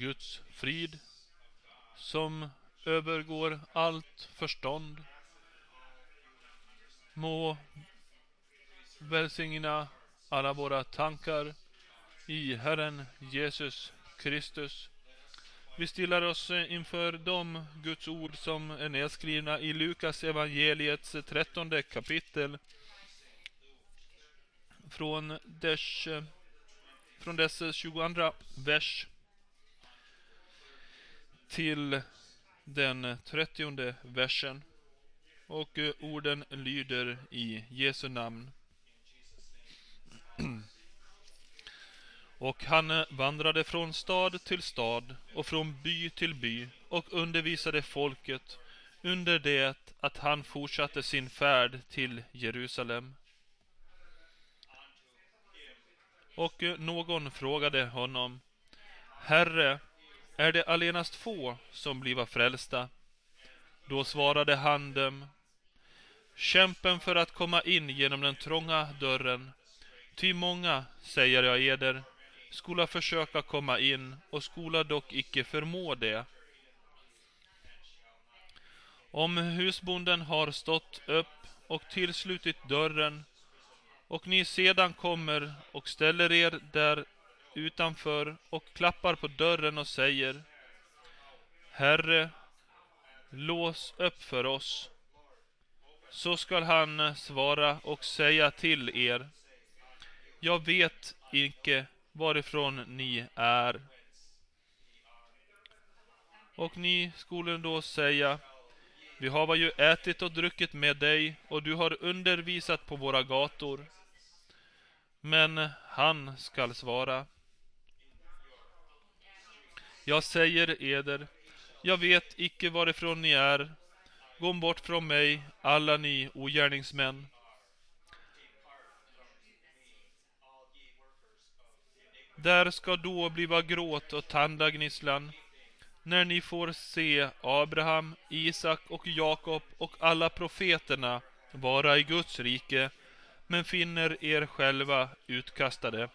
Guds frid som övergår allt förstånd må välsigna alla våra tankar i Herren Jesus Kristus. Vi stillar oss inför de Guds ord som är nedskrivna i Lukas evangeliets 13:e kapitel från dess 22:a vers till den 30:e versen. Och orden lyder i Jesu namn. Och han vandrade från stad till stad och från by till by och undervisade folket under det att han fortsatte sin färd till Jerusalem. Och någon frågade honom: Herre, är det allenast få som bliva frälsta? Då svarade han dem: kämpen för att komma in genom den trånga dörren. Ty många, säger jag eder, skola försöka komma in och skola dock icke förmå det. Om husbonden har stått upp och tillslutit dörren, och ni sedan kommer och ställer er där utanför och klappar på dörren och säger: Herre, lås upp för oss. Så skall han svara och säga till er: jag vet icke varifrån ni är. Och ni skulle då säga: vi har ju ätit och druckit med dig, och du har undervisat på våra gator. Men han skall svara: jag säger eder, jag vet icke varifrån ni är. Gå bort från mig, alla ni ogärningsmän. Där ska då bliva gråt och tandagnisslan, när ni får se Abraham, Isak och Jakob och alla profeterna vara i Guds rike, men finner er själva utkastade.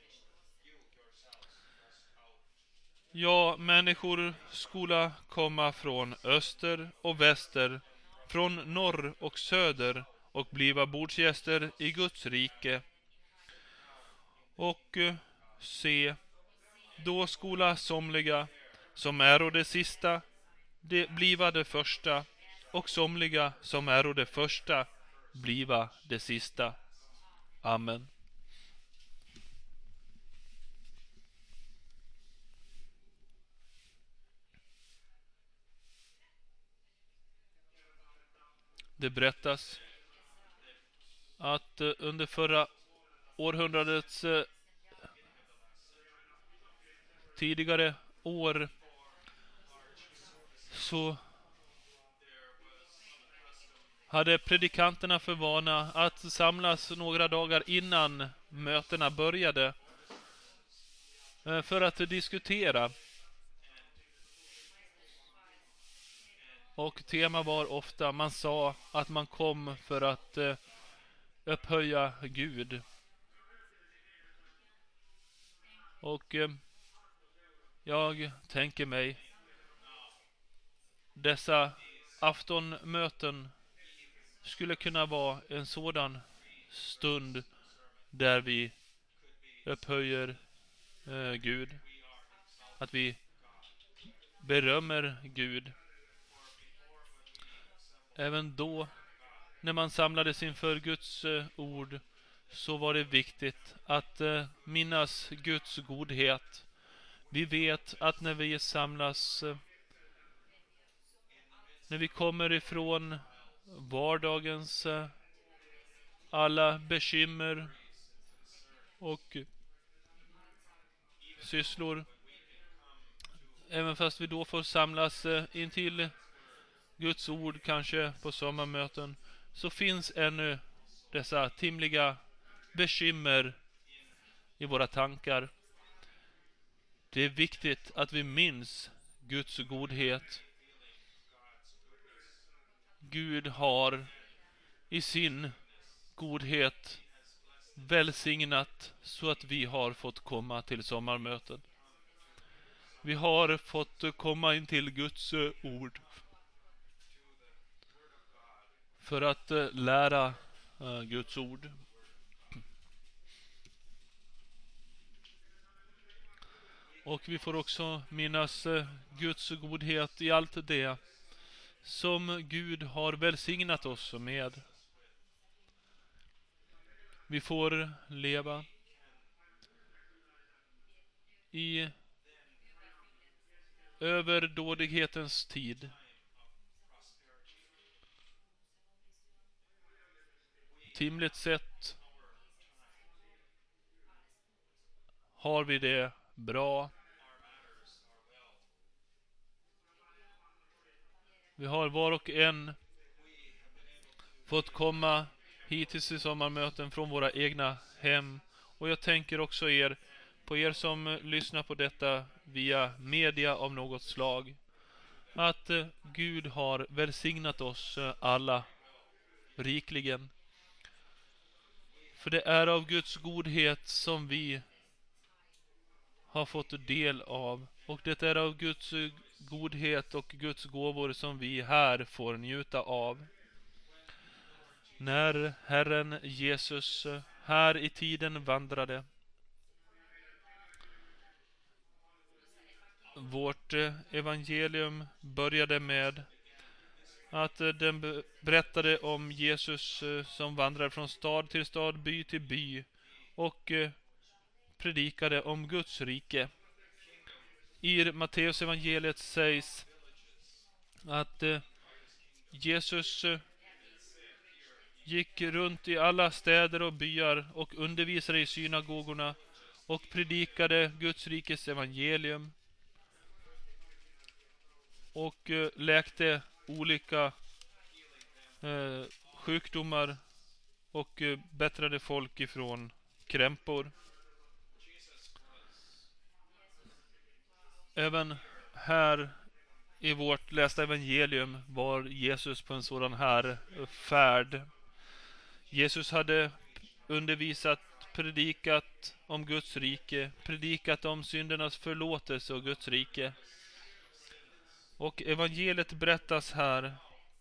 Ja, människor skola komma från öster och väster, från norr och söder, och bliva bordsgäster i Guds rike. Och se, då skola somliga som äro det sista, det bliva det första, och somliga som äro det första, bliva det sista. Amen. Det berättas att under förra århundradets tidigare år så hade predikanterna för vana att samlas några dagar innan mötena började för att diskutera. Och tema var ofta, man sa att man kom för att upphöja Gud. Och jag tänker mig dessa aftonmöten skulle kunna vara en sådan stund där vi upphöjer Gud, att vi berömmer Gud. Även då, när man samlades inför Guds ord, så var det viktigt att minnas Guds godhet. Vi vet att när vi samlas, när vi kommer ifrån vardagens alla bekymmer och sysslor, även fast vi då får samlas in till Guds ord, kanske på sommarmöten, så finns ännu dessa timliga bekymmer i våra tankar. Det är viktigt att vi minns Guds godhet. Gud har i sin godhet välsignat så att vi har fått komma till sommarmöten. Vi har fått komma in till Guds ord för att lära Guds ord. Och vi får också minnas Guds godhet i allt det som Gud har välsignat oss med. Vi får leva i överdådighetens tid. Timligt sett har vi det bra. Vi har var och en fått komma hit till sommarmöten från våra egna hem. Och jag tänker också på er som lyssnar på detta via media av något slag, att Gud har välsignat oss alla rikligen. För det är av Guds godhet som vi har fått del av. Och det är av Guds godhet och Guds gåvor som vi här får njuta av. När Herren Jesus här i tiden vandrade, vårt evangelium började med att den berättade om Jesus som vandrar från stad till stad, by till by och predikade om Guds rike. I Matteus evangeliet sägs att Jesus gick runt i alla städer och byar och undervisade i synagogorna och predikade Guds rikes evangelium och läkte olika sjukdomar och bättrade folk ifrån krämpor. Även här i vårt lästa evangelium var Jesus på en sådan här färd. Jesus hade undervisat, predikat om Guds rike, predikat om syndernas förlåtelse och Guds rike. Och evangeliet berättas här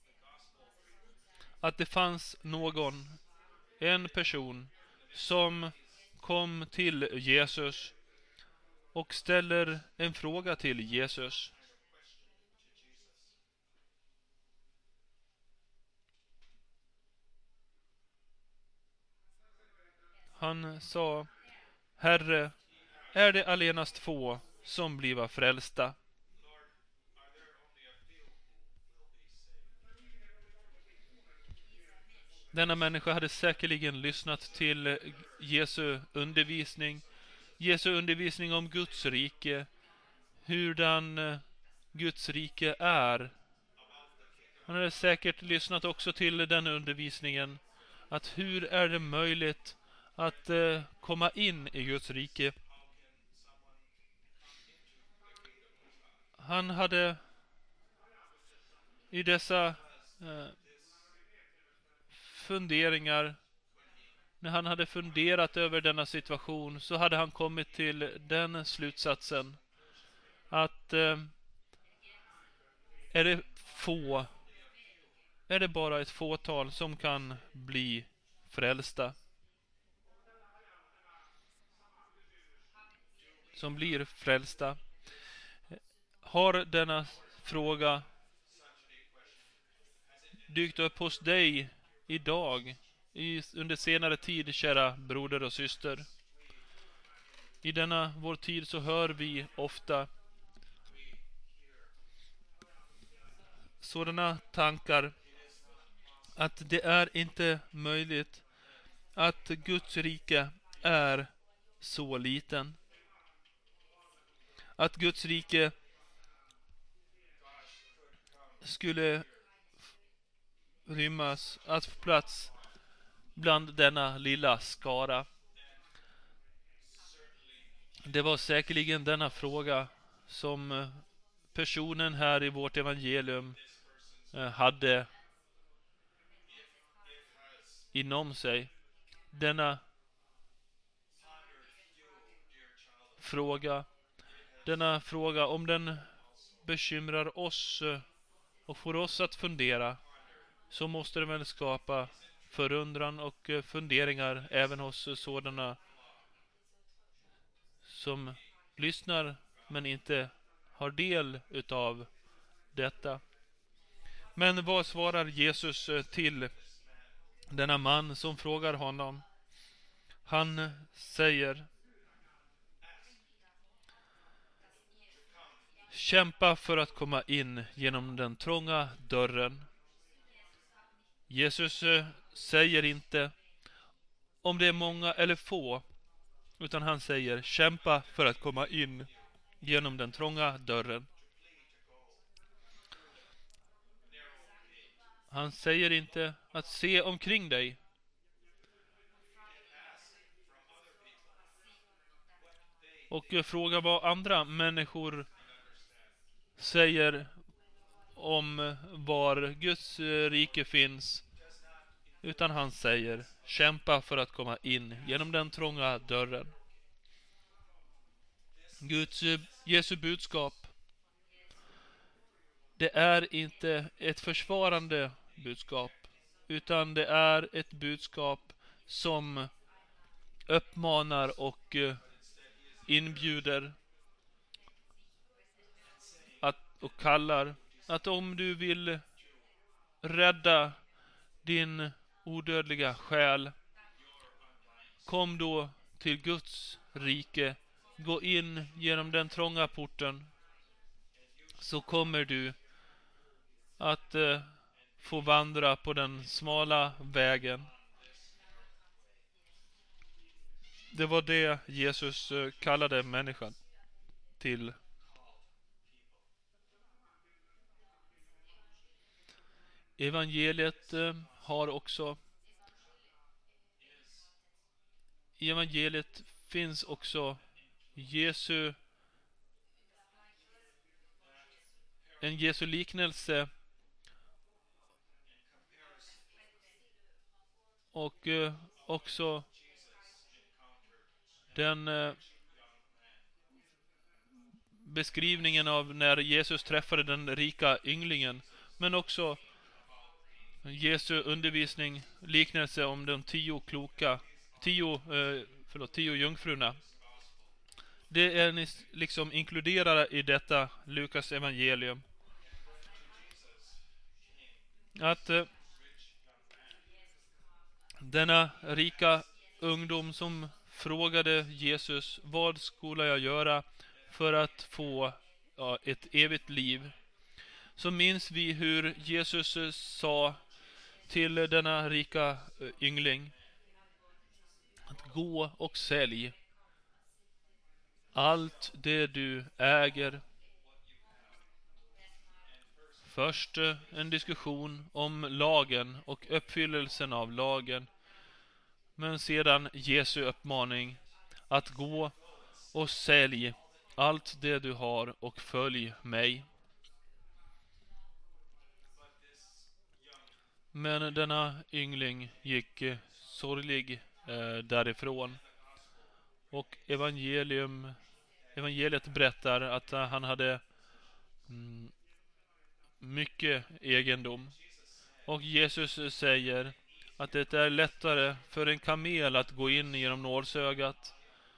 att det fanns en person som kom till Jesus och ställer en fråga till Jesus. Han sa: Herre, är det allenast få som bliva frälsta? Denna människa hade säkerligen lyssnat till Jesu undervisning om Guds rike, hurdan Guds rike är. Han hade säkert lyssnat också till den undervisningen, att hur är det möjligt att komma in i Guds rike. Han hade i dessa funderingar, när han hade funderat över denna situation, så hade han kommit till den slutsatsen att är det bara ett fåtal som kan bli frälsta, som blir frälsta. Har denna fråga dykt upp hos dig idag, under senare tid, kära broder och syster? I denna vår tid så hör vi ofta sådana tankar att det är inte möjligt, att Guds rike är så liten, att Guds rike skulle rymmas, att få plats bland denna lilla skara. Det var säkerligen denna fråga som personen här i vårt evangelium hade inom sig. Denna fråga denna fråga, om den bekymrar oss och får oss att fundera, så måste det väl skapa förundran och funderingar även hos sådana som lyssnar men inte har del utav detta. Men vad svarar Jesus till denna man som frågar honom? Han säger: kämpa för att komma in genom den trånga dörren. Jesus säger inte om det är många eller få, utan han säger kämpa för att komma in genom den trånga dörren. Han säger inte att se omkring dig. Och fråga vad andra människor säger om var Guds rike finns. Utan han säger kämpa för att komma in genom den trånga dörren. Jesu budskap, det är inte ett försvarande budskap, utan det är ett budskap som uppmanar och inbjuder och kallar att om du vill rädda din odödliga själ, kom då till Guds rike. Gå in genom den trånga porten, så kommer du att få vandra på den smala vägen. Det var det Jesus kallade människan till. Evangeliet i evangeliet finns också en Jesu liknelse och också den beskrivningen av när Jesus träffade den rika ynglingen, men också Jesu undervisning, liknelse om de 10 jungfrurna. Det är liksom inkluderade i detta Lukas evangelium. Att denna rika ungdom som frågade Jesus, vad skulle jag göra för att få ett evigt liv? Så minns vi hur Jesus sa till denna rika yngling att gå och sälj allt det du äger. Först en diskussion om lagen och uppfyllelsen av lagen, men sedan Jesu uppmaning att gå och sälj allt det du har och följ mig. Men denna yngling gick sorglig därifrån. Och evangeliet berättar att han hade mycket egendom. Och Jesus säger att det är lättare för en kamel att gå in genom nålsögat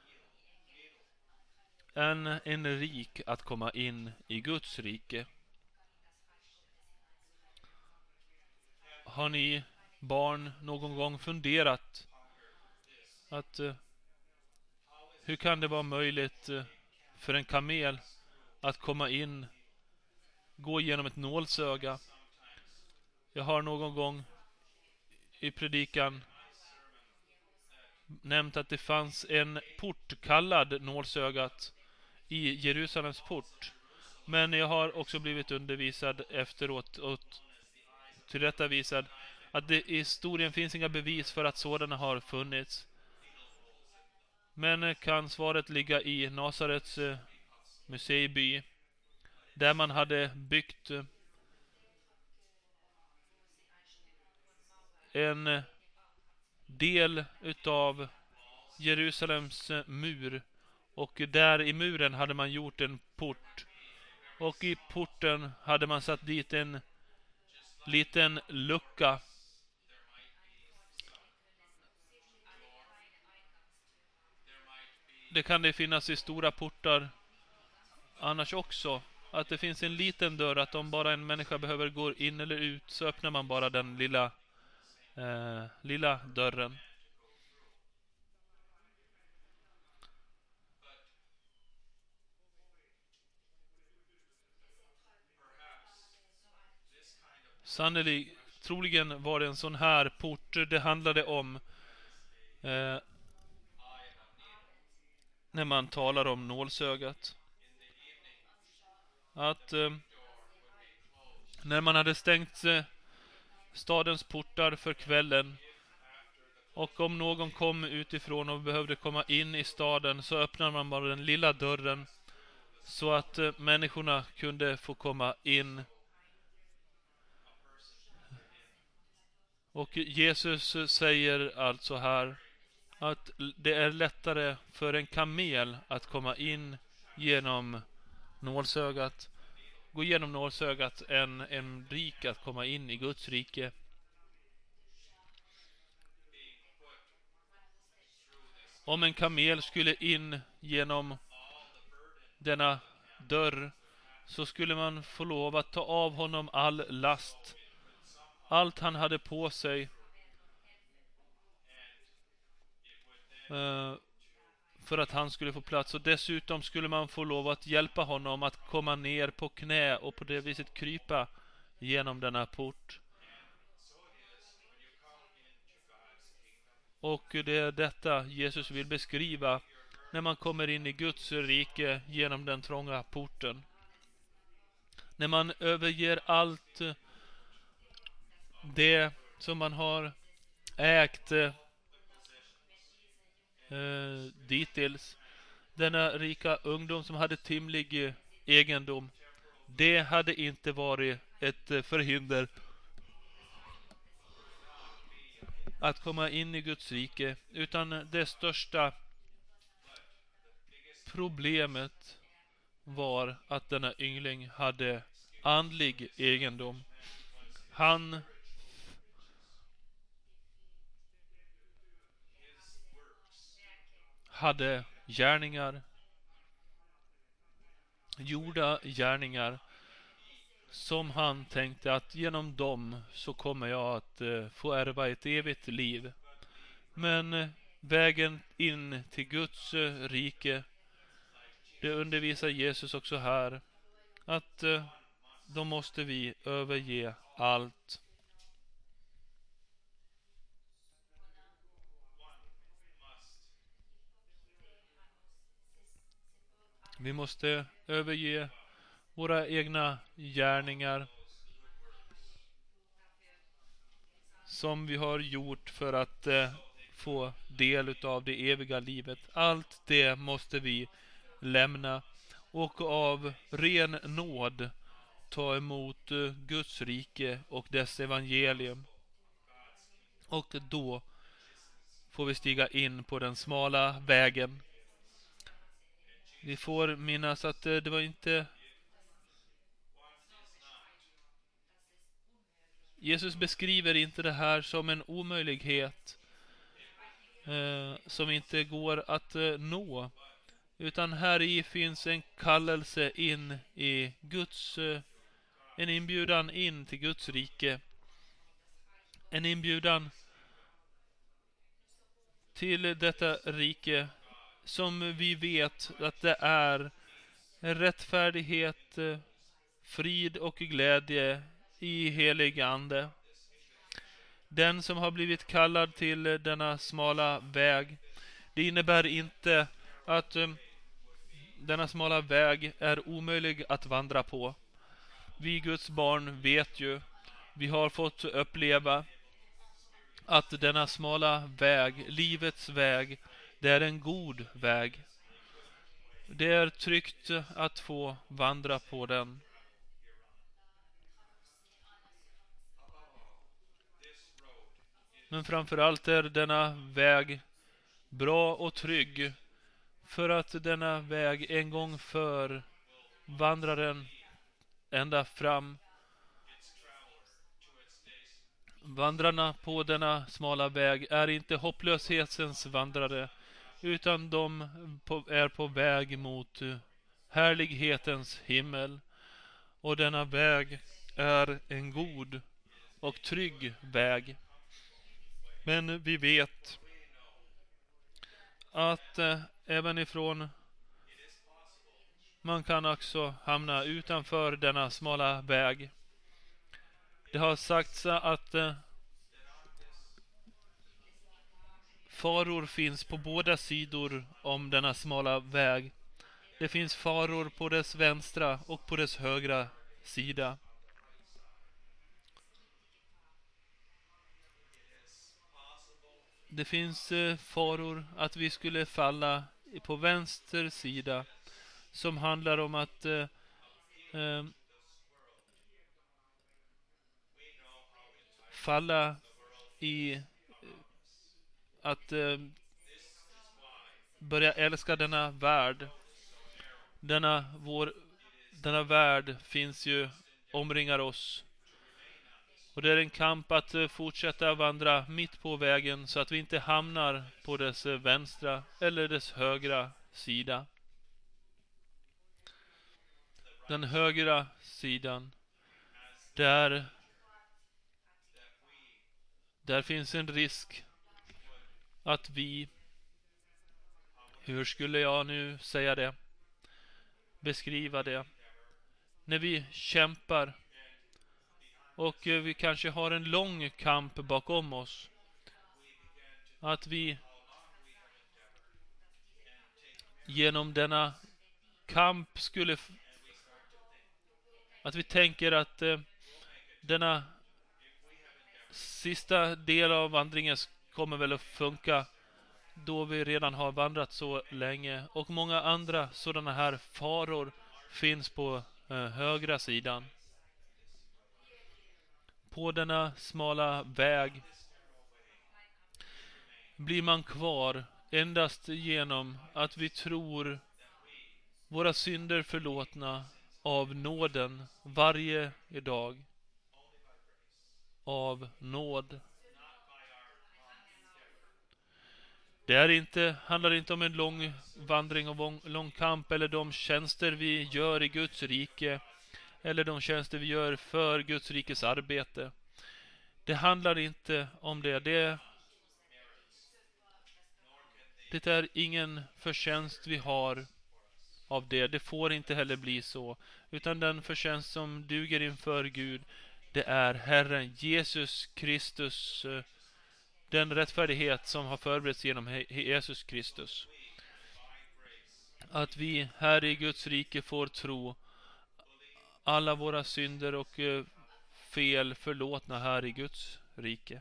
än en rik att komma in i Guds rike. Har ni barn någon gång funderat att hur kan det vara möjligt för en kamel att komma in, gå igenom ett nålsöga? Jag har någon gång i predikan nämnt att det fanns en port kallad nålsögat i Jerusalems port. Men jag har också blivit undervisad efteråt och tillrättavisad att det i historien finns inga bevis för att sådana har funnits. Men kan svaret ligga i Nasarets museiby, där man hade byggt en del utav Jerusalems mur Och där i muren hade man gjort en port. Och i porten hade man satt dit en liten lucka. Det kan det finnas i stora portar annars också. Att det finns en liten dörr, att om bara en människa behöver gå in eller ut så öppnar man bara den lilla dörren. Sannolikt, troligen var det en sån här port det handlade om eh, när man talar om nålsögat. Att när man hade stängt stadens portar för kvällen och om någon kom utifrån och behövde komma in i staden så öppnade man bara den lilla dörren så att människorna kunde få komma in. Och Jesus säger alltså här att det är lättare för en kamel att komma in genom nålsögat, gå igenom nålsögat än en rik att komma in i Guds rike. Om en kamel skulle in genom denna dörr så skulle man få lov att ta av honom all last, allt han hade på sig, för att han skulle få plats. Och dessutom skulle man få lov att hjälpa honom att komma ner på knä och på det viset krypa genom denna port. Och det är detta Jesus vill beskriva när man kommer in i Guds rike genom den trånga porten. När man överger allt det som man har ägt dittills. Denna rika ungdom som hade timlig egendom, det hade inte varit ett förhinder att komma in i Guds rike, utan det största problemet var att denna yngling hade andlig egendom. Han hade gärningar, gjorda gärningar, som han tänkte att genom dem så kommer jag att få ärva ett evigt liv. Men vägen in till Guds rike, det undervisar Jesus också här, att då måste vi överge allt. Vi måste överge våra egna gärningar som vi har gjort för att få del utav det eviga livet. Allt det måste vi lämna och av ren nåd ta emot Guds rike och dess evangelium. Och då får vi stiga in på den smala vägen. Vi får minnas att det var inte... Jesus beskriver inte det här som en omöjlighet som inte går att nå. Utan här i finns en kallelse in i Guds... en inbjudan in till Guds rike. En inbjudan till detta rike som vi vet att det är rättfärdighet, frid och glädje i helig ande. Den som har blivit kallad till denna smala väg, det innebär inte att denna smala väg är omöjlig att vandra på. Vi Guds barn vet ju, vi har fått uppleva att denna smala väg, livets väg, det är en god väg. Det är tryggt att få vandra på den. Men framförallt är denna väg bra och trygg för att denna väg en gång för vandraren ända fram. Vandrarna på denna smala väg är inte hopplöshetens vandrare, utan de är på väg mot härlighetens himmel. Och denna väg är en god och trygg väg. Men vi vet att även ifrån man kan också hamna utanför denna smala väg. Det har sagts att faror finns på båda sidor om denna smala väg. Det finns faror på dess vänstra och på dess högra sida. Det finns faror att vi skulle falla på vänster sida, som handlar om att falla i att börja älska denna värld. Denna värld finns ju, omringar oss. Och det är en kamp att fortsätta vandra mitt på vägen så att vi inte hamnar på dess vänstra eller dess högra sida. Den högra sidan, där finns en risk att vi, hur skulle jag nu säga det, beskriva det, när vi kämpar och vi kanske har en lång kamp bakom oss, att vi genom denna kamp att vi tänker att denna sista del av vandringen kommer väl att funka, då vi redan har vandrat så länge. Och många andra sådana här faror finns på högra sidan. På denna smala väg blir man kvar endast genom att vi tror våra synder förlåtna av nåden varje dag. Av nåd. Det handlar inte om en lång vandring och lång kamp eller de tjänster vi gör i Guds rike eller de tjänster vi gör för Guds rikes arbete. Det handlar inte om det. Det är ingen förtjänst vi har av det. Det får inte heller bli så. Utan den förtjänst som duger inför Gud, det är Herren Jesus Kristus, den rättfärdighet som har förberetts genom Jesus Kristus. Att vi här i Guds rike får tro alla våra synder och fel förlåtna här i Guds rike.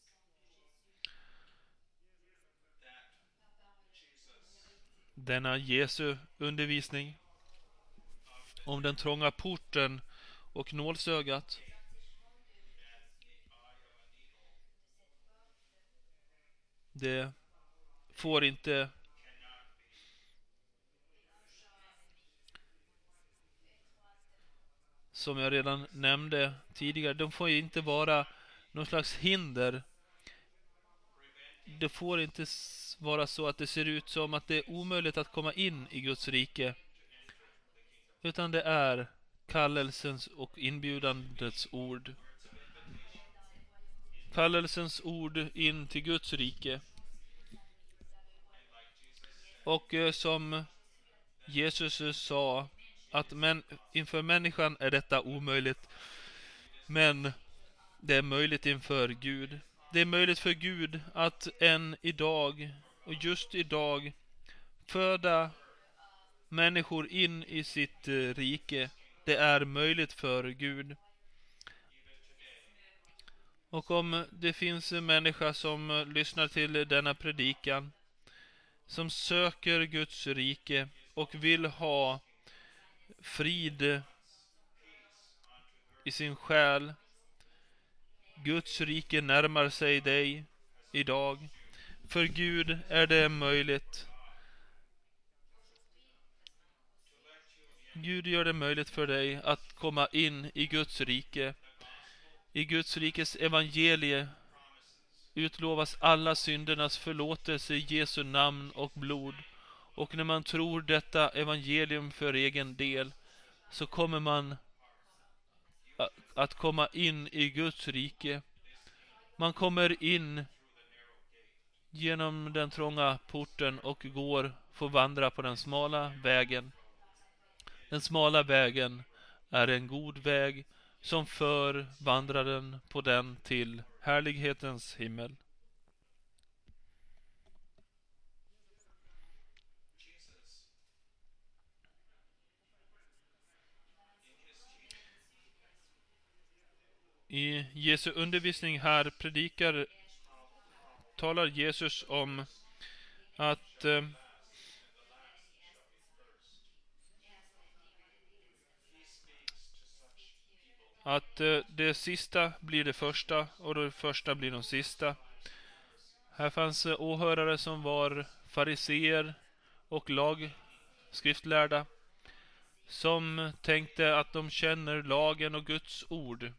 Denna Jesu undervisning om den trånga porten och nålsögat, det får inte som jag redan nämnde tidigare, de får inte vara någon slags hinder. Det får inte vara så att det ser ut som att det är omöjligt att komma in i Guds rike. Utan det är kallelsens och inbjudandets ord. Kallelsens ord in till Guds rike. Och som Jesus sa, att inför människan är detta omöjligt, men det är möjligt inför Gud. Det är möjligt för Gud att än idag, och just idag, föda människor in i sitt rike. Det är möjligt för Gud. Och om det finns en människa som lyssnar till denna predikan, som söker Guds rike och vill ha frid i sin själ, Guds rike närmar sig dig idag. För Gud är det möjligt Gud gör det möjligt för dig att komma in i Guds rike. I Guds rikes evangelie utlovas alla syndernas förlåtelse i Jesu namn och blod. Och när man tror detta evangelium för egen del, så kommer man att komma in i Guds rike. Man kommer in genom den trånga porten och får vandra på den smala vägen. Den smala vägen är en god väg som för vandraren på den till härlighetens himmel. I Jesu undervisning här talar Jesus om att det sista blir det första och det första blir de sista. Här fanns åhörare som var fariseer och lagskriftlärda, som tänkte att de känner lagen och Guds ord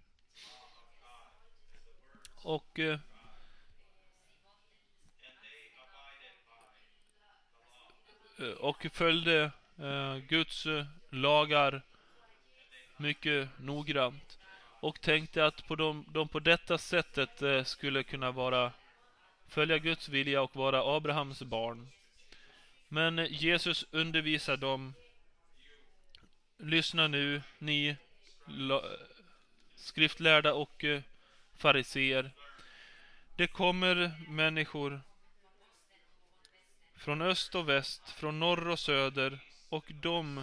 och följde Guds lagar mycket noggrant och tänkte att de på detta sättet skulle kunna följa Guds vilja och vara Abrahams barn. Men Jesus undervisar dem: lyssna nu, ni skriftlärda och fariseer. Det kommer människor från öst och väst, från norr och söder, och de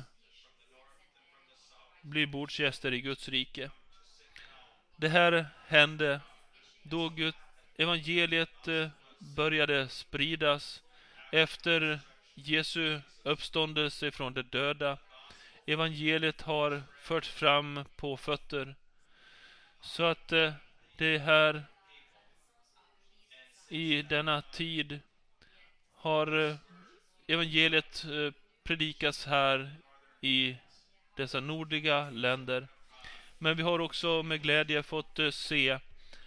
blir bordsgäster i Guds rike. Det här hände då evangeliet började spridas efter Jesu uppståndelse från de döda. Evangeliet har förts fram på fötter, så att det här i denna tid har evangeliet predikas här i dessa nordliga länder. Men vi har också med glädje fått se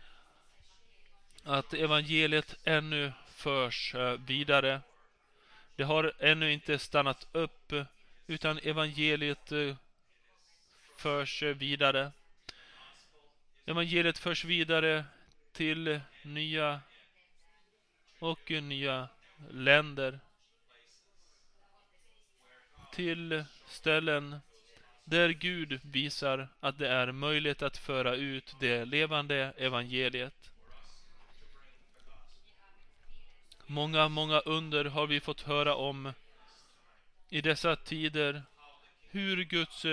att evangeliet ännu förs vidare. Det har ännu inte stannat upp, utan evangeliet förs vidare. Evangeliet förs vidare till nya länder, till ställen där Gud visar att det är möjligt att föra ut det levande evangeliet. Många under har vi fått höra om i dessa tider, hur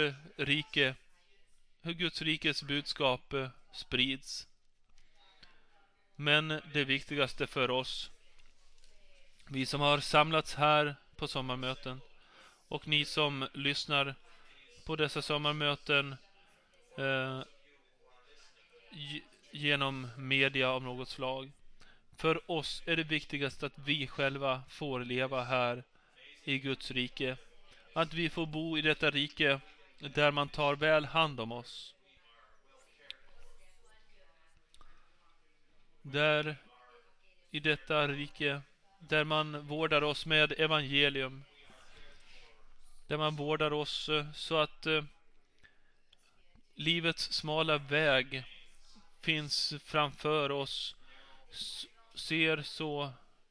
Guds rikes budskap sprids. Men det viktigaste för oss, vi som har samlats här på sommarmöten, och ni som lyssnar på dessa sommarmöten genom media av något slag. För oss är det viktigast att vi själva får leva här i Guds rike. Att vi får bo i detta rike där man tar väl hand om oss. Där i detta rike där man vårdar oss med evangelium. Där man vårdar oss så att livets smala väg finns framför oss, ser så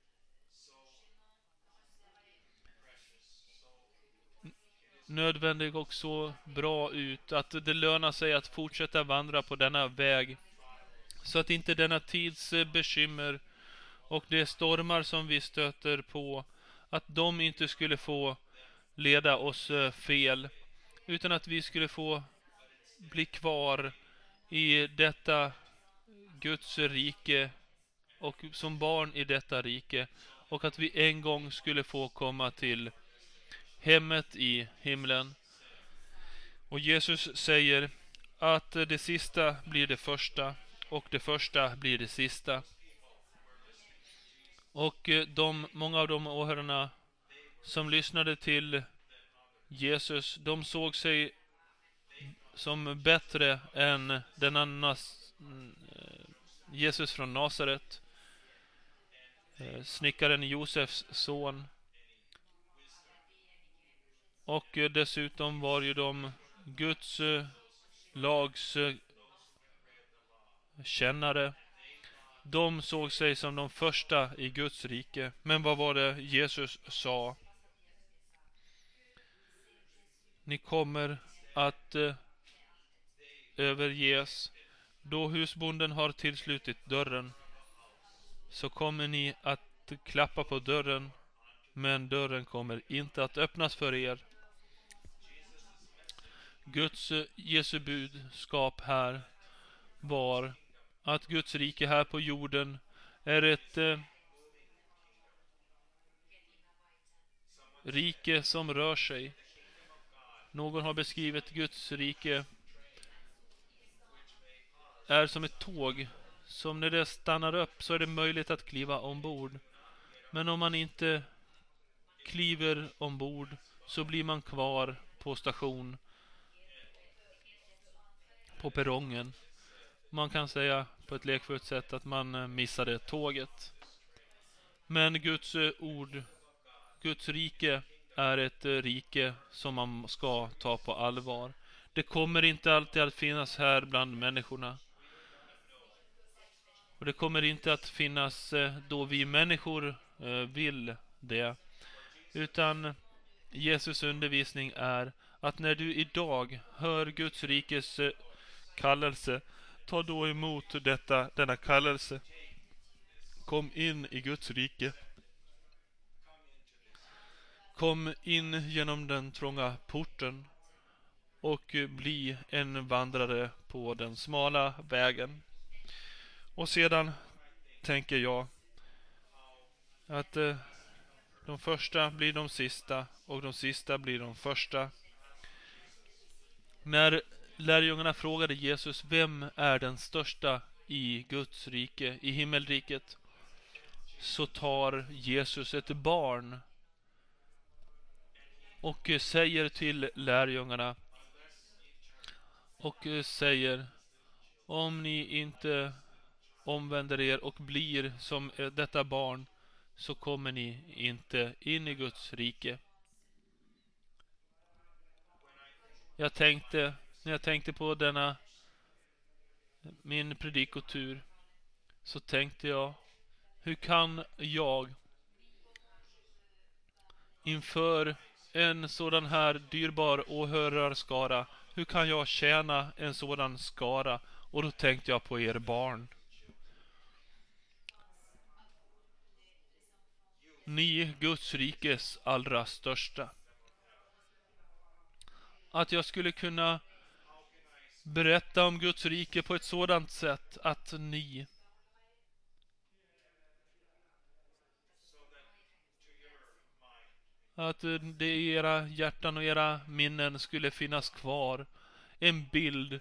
nödvändig och så bra ut att det lönar sig att fortsätta vandra på denna väg, så att inte denna tids bekymmer och de stormar som vi stöter på, att de inte skulle få leda oss fel, utan att vi skulle få bli kvar i detta Guds rike och som barn i detta rike, och att vi en gång skulle få komma till hemmet i himlen. Och Jesus säger att det sista blir det första och det första blir det sista. Och många av de åhörarna som lyssnade till Jesus, de såg sig som bättre än den annas Jesus från Nasaret, snickaren Josefs son. Och dessutom var ju de Guds lags kännare. De såg sig som de första i Guds rike. Men vad var det Jesus sa? Ni kommer att överges. Då husbonden har tillslutit dörren, så kommer ni att klappa på dörren, men dörren kommer inte att öppnas för er. Guds Jesu budskap här var att Guds rike här på jorden är ett rike som rör sig. Någon har beskrivit Guds rike är som ett tåg som när det stannar upp så är det möjligt att kliva ombord. Men om man inte kliver ombord så blir man kvar på station, på perrongen. Man kan säga på ett lekfullt sätt att man missade tåget. Men Guds ord, Guds rike är ett rike som man ska ta på allvar. Det kommer inte alltid att finnas här bland människorna. Och det kommer inte att finnas då vi människor vill det. Utan Jesus undervisning är att när du idag hör Guds rikes kallelse, ta då emot denna kallelse. Kom in i Guds rike. Kom in genom den trånga porten och bli en vandrare på den smala vägen. Och sedan tänker jag att de första blir de sista och de sista blir de första. När lärjungarna frågade Jesus, vem är den största i Guds rike, i himmelriket? Så tar Jesus ett barn och säger till lärjungarna och säger, om ni inte omvänder er och blir som detta barn, så kommer ni inte in i Guds rike. När jag tänkte på denna min predikotur, så tänkte jag, hur kan jag inför en sådan här dyrbar åhörarskara, hur kan jag tjäna en sådan skara? Och då tänkte jag på er barn. Ni, Guds rikes allra största. Att jag skulle kunna berätta om Guds rike på ett sådant sätt att ni att det i era hjärtan och era minnen skulle finnas kvar en bild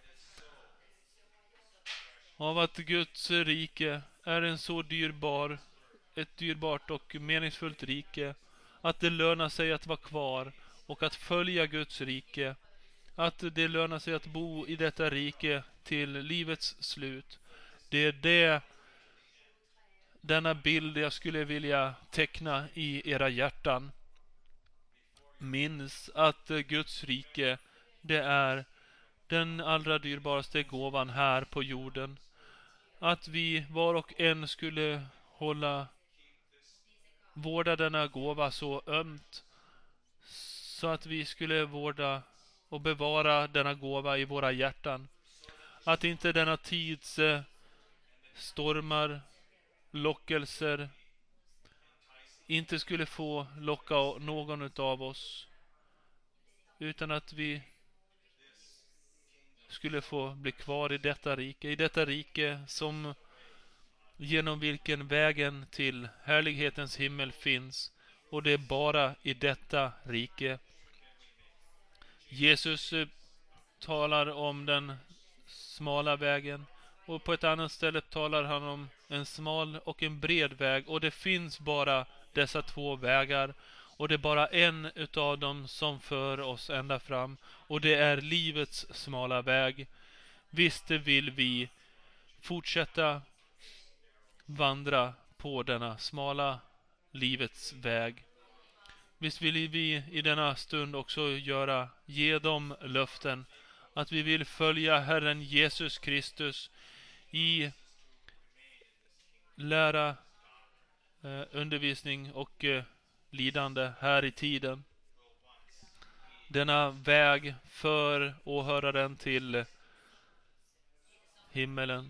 av att Guds rike är en så ett dyrbart och meningsfullt rike, att det lönar sig att vara kvar och att följa Guds rike, att det lönar sig att bo i detta rike till livets slut. Det är denna bild jag skulle vilja teckna i era hjärtan. Minns att Guds rike, det är den allra dyrbaraste gåvan här på jorden. Att vi var och en skulle vårda denna gåva så ömt, så att vi skulle vårda och bevara denna gåva i våra hjärtan. Att inte denna tids stormar, lockelser inte skulle få locka någon av oss, utan att vi skulle få bli kvar i detta rike som genom vilken vägen till härlighetens himmel finns, och det är bara i detta rike. Jesus talar om den smala vägen, och på ett annat ställe talar han om en smal och en bred väg, och det finns bara dessa två vägar. Och det är bara en utav dem som för oss ända fram. Och det är livets smala väg. Visst vill vi fortsätta vandra på denna smala livets väg. Visst vill vi i denna stund också ge dem löften att vi vill följa Herren Jesus Kristus i lära, undervisning och lidande här i tiden. Denna väg för åhöraren till himmelen.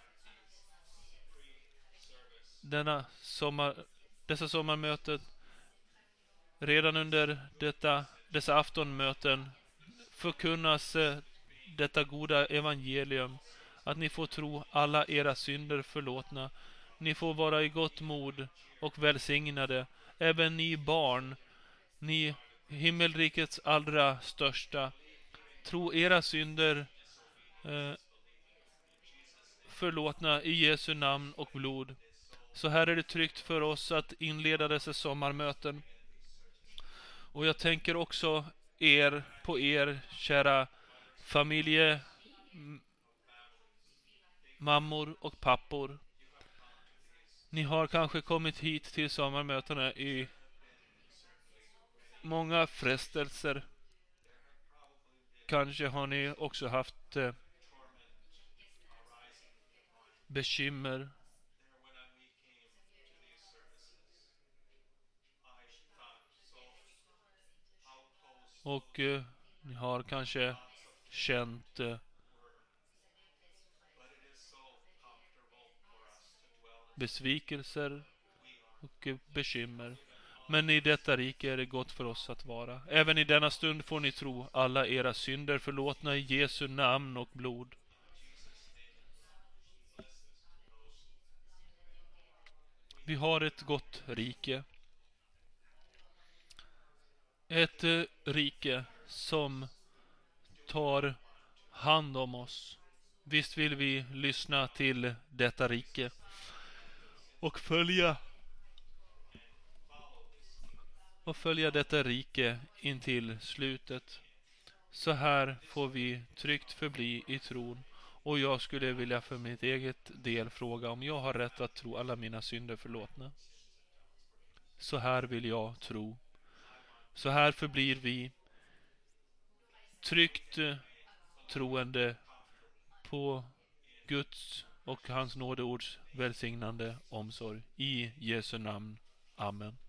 Dessa sommarmöten, redan under dessa aftonmöten förkunnas detta goda evangelium, att ni får tro alla era synder förlåtna. Ni får vara i gott mod och välsignade, även ni barn, ni himmelrikets allra största. Tro era synder förlåtna i Jesu namn och blod. Så här är det tryggt för oss att inleda dessa sommarmöten. Och jag tänker också på er kära mammor och pappor. Ni har kanske kommit hit till sommarmötena i många frestelser. Kanske har ni också haft bekymmer. Och ni har kanske känt besvikelser och bekymmer. Men i detta rike är det gott för oss att vara. Även i denna stund får ni tro alla era synder förlåtna i Jesu namn och blod. Vi har ett gott rike. Ett rike som tar hand om oss. Visst vill vi lyssna till detta rike och följa detta rike in till slutet. Så här får vi tryggt förbli i tron. Och jag skulle vilja för mitt eget del fråga om jag har rätt att tro alla mina synder förlåtna. Så här vill jag tro. Så här förblir vi tryggt troende på Guds och hans nådeords välsignande omsorg. I Jesu namn. Amen.